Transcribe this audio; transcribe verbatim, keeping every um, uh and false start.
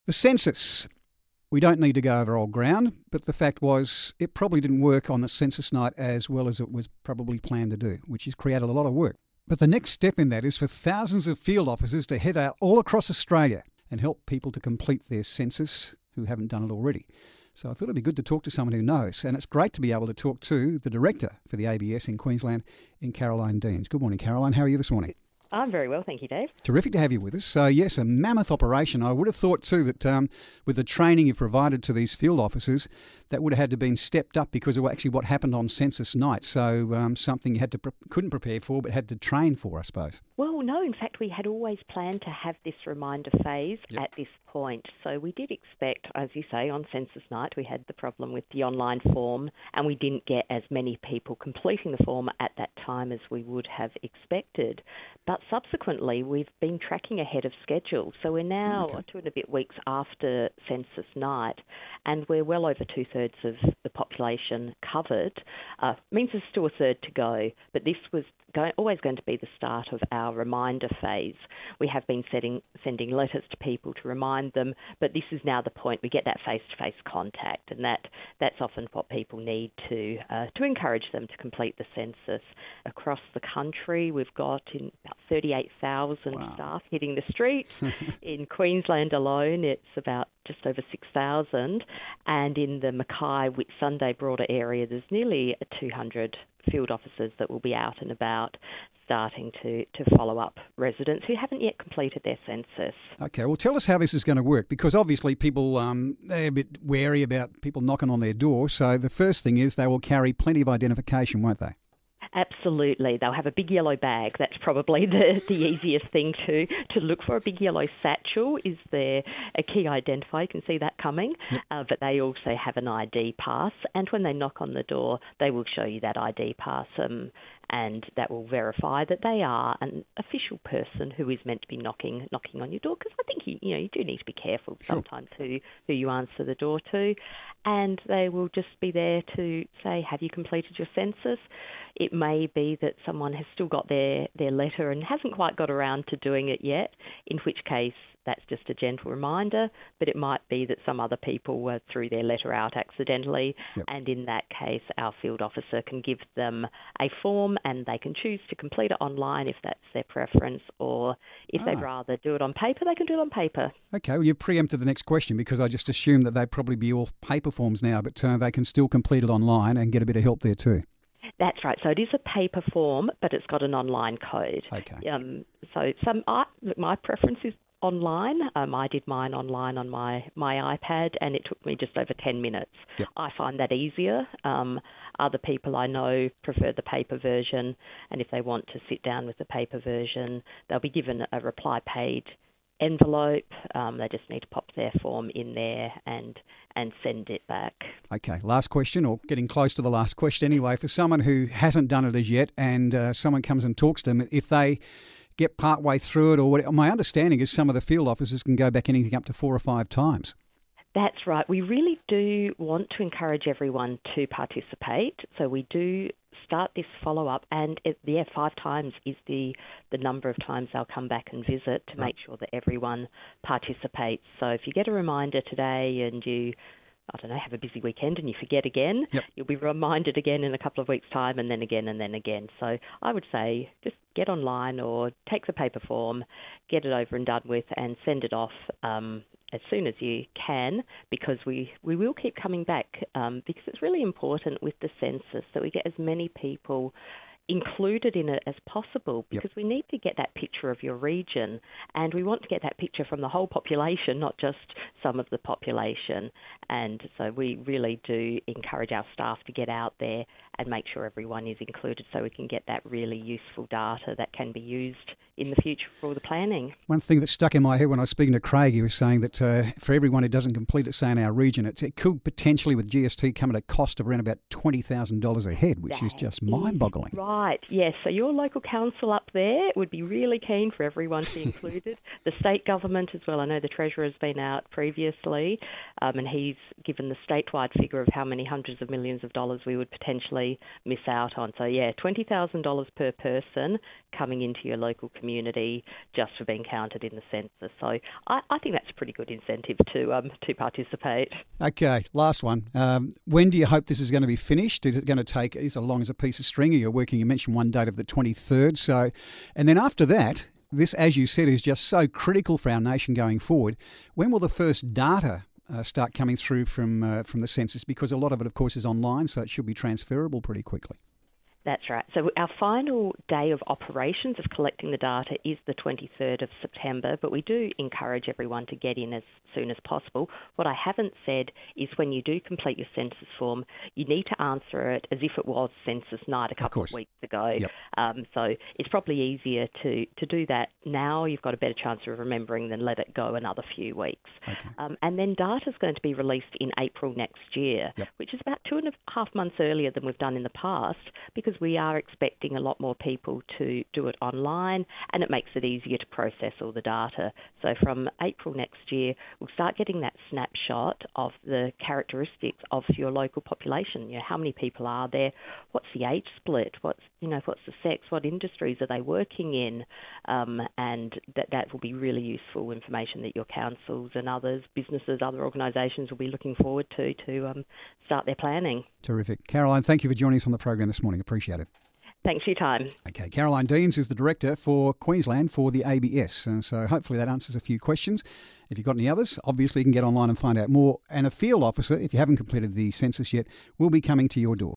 The census. We don't need to go over old ground, but the fact was it probably didn't work on the census night as well as it was probably planned to do, which has created a lot of work. But the next step in that is for thousands of field officers to head out all across Australia and help people to complete their census who haven't done it already. So I thought it'd be good to talk to someone who knows, and it's great to be able to talk to the director for the A B S in Queensland, in Caroline Deans. Good morning, Caroline. How are you this morning? I'm very well, thank you, Dave. Terrific to have you with us. So, yes, a mammoth operation. I would have thought, too, that um, with the training you've provided to these field officers, that would have had to been stepped up because of actually what happened on census night. So um, something you had to pre- couldn't prepare for but had to train for, I suppose. Well, no, in fact, we had always planned to have this reminder phase yep. at this point. So we did expect, as you say, on census night, we had the problem with the online form and we didn't get as many people completing the form at that time as we would have expected. But subsequently, we've been tracking ahead of schedule. So we're now okay. two and a bit weeks after census night, and we're well over two-thirds of the population covered. Uh, means there's still a third to go, but this was going, always going to be the start of our reminder phase. We have been setting, sending letters to people to remind them, but this is now the point we get that face-to-face contact, and that, that's often what people need to uh, to encourage them to complete the census. Across the country, we've got in about thirty-eight thousand wow. staff hitting the streets. In Queensland alone, it's about just over six thousand, and in the Mackay Whitsunday broader area, there's nearly two hundred field officers that will be out and about starting to, to follow up residents who haven't yet completed their census. Okay, well, tell us how this is going to work, because obviously people, um, they're a bit wary about people knocking on their door, so the first thing is they will carry plenty of identification, won't they? Absolutely. They'll have a big yellow bag. That's probably the, the easiest thing to, to look for. A big yellow satchel is their a key identifier. You can see that coming. Yep. Uh, but they also have an I D pass. And when they knock on the door, they will show you that I D pass um, and that will verify that they are an official person who is meant to be knocking knocking on your door. Because I think you, you know you do need to be careful sure. sometimes who, who you answer the door to. And they will just be there to say, have you completed your census? It may be that someone has still got their, their letter and hasn't quite got around to doing it yet, in which case that's just a gentle reminder, but it might be that some other people uh, threw their letter out accidentally, yep. and in that case our field officer can give them a form and they can choose to complete it online if that's their preference, or if ah. they'd rather do it on paper, they can do it on paper. Okay, well, you've preempted the next question because I just assumed that they'd probably be all paper forms now, but uh, they can still complete it online and get a bit of help there too. That's right. So it is a paper form, but it's got an online code. Okay. Um, so some I, my preference is online. Um, I did mine online on my, my iPad, and it took me just over ten minutes. Yep. I find that easier. Um, other people I know prefer the paper version, and if they want to sit down with the paper version, they'll be given a reply page envelope. Um, they just need to pop their form in there and and send it back. Okay, last question, or getting close to the last question anyway. For someone who hasn't done it as yet and uh, someone comes and talks to them, if they get part way through it, or what, my understanding is some of the field officers can go back anything up to four or five times. That's right. We really do want to encourage everyone to participate. So we do start this follow-up, and it, yeah, five times is the, the number of times they'll come back and visit to right. make sure that everyone participates. So if you get a reminder today and you, I don't know, have a busy weekend and you forget again, yep. you'll be reminded again in a couple of weeks' time, and then again and then again. So I would say just get online or take the paper form, get it over and done with, and send it off um, as soon as you can, because we, we will keep coming back um, because it's really important with the census that we get as many people included in it as possible, because yep. we need to get that picture of your region, and we want to get that picture from the whole population, not just some of the population. And so we really do encourage our staff to get out there and make sure everyone is included so we can get that really useful data that can be used in the future for all the planning. One thing that stuck in my head when I was speaking to Craig, he was saying that uh, for everyone who doesn't complete it, say in our region, it, it could potentially with G S T come at a cost of around about twenty thousand dollars a head, which that is just mind-boggling. Right, yes. So your local council up there would be really keen for everyone to be included. The state government as well. I know the Treasurer has been out previously, um, and he's given the statewide figure of how many hundreds of millions of dollars we would potentially definitely miss out on. So, yeah, twenty thousand dollars per person coming into your local community just for being counted in the census. So I, I think that's a pretty good incentive to um, to participate. Okay, last one. Um, when do you hope this is going to be finished? Is it going to take as long as a piece of string? Are you working? You mentioned one date of the twenty-third. So, and then after that, this, as you said, is just so critical for our nation going forward. When will the first data uh, start coming through from uh, from the census? Because a lot of it, of course, is online, so it should be transferable pretty quickly. That's right. So our final day of operations of collecting the data is the twenty-third of September, but we do encourage everyone to get in as soon as possible. What I haven't said is when you do complete your census form, you need to answer it as if it was census night a couple of, of weeks ago. Yep. Um, so it's probably easier to, to do that now. You've got a better chance of remembering than let it go another few weeks. Okay. Um, and then data is going to be released in April next year, yep. which is about two and a half months earlier than we've done in the past, because we are expecting a lot more people to do it online, and it makes it easier to process all the data. So from April next year, we'll start getting that snapshot of the characteristics of your local population. You know, how many people are there? What's the age split? What's you know, what's the sex? What industries are they working in? Um, and that that will be really useful information that your councils and others, businesses, other organisations will be looking forward to to um, start their planning. Terrific. Caroline, thank you for joining us on the program this morning. Appreciate it. Thanks for your time. Okay, Caroline Deans is the Director for Queensland for the A B S, and so hopefully that answers a few questions. If you've got any others, obviously you can get online and find out more. And a field officer, if you haven't completed the census yet, will be coming to your door.